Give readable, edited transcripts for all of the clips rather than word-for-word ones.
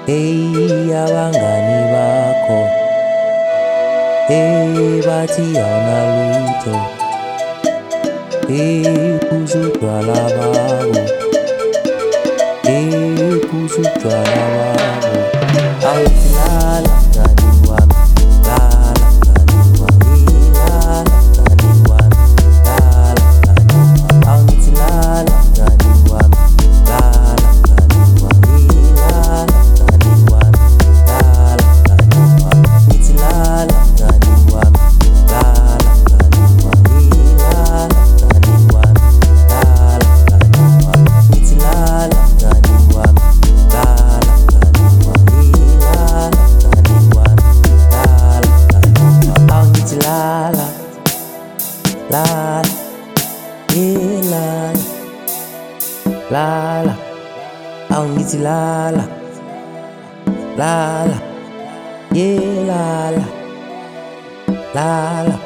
Hey abangani bakho, hey bathi awunalutho, hey phuza utshwala babo, hey phuza utshwala babo. Awuthi lala mngani wami, lala mngani wami, lala mngani wami, lala mngani wami. Awuthi lala mngani wami, lala mngani wami, lala mngani wami, lala mngani wami. Ngithi lala mngani wami, lala mngani wami, lala mngani wami, lala mngani wami. Ngithi lala mngani wami, lala mngani wami, lala mngani wami, lala mngani wami. Awungithi lala, lala, lala, lala. Awungithi lala, lala, lala, lala.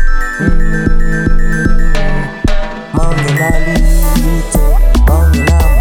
Mawungenalutho, mawungenalutho.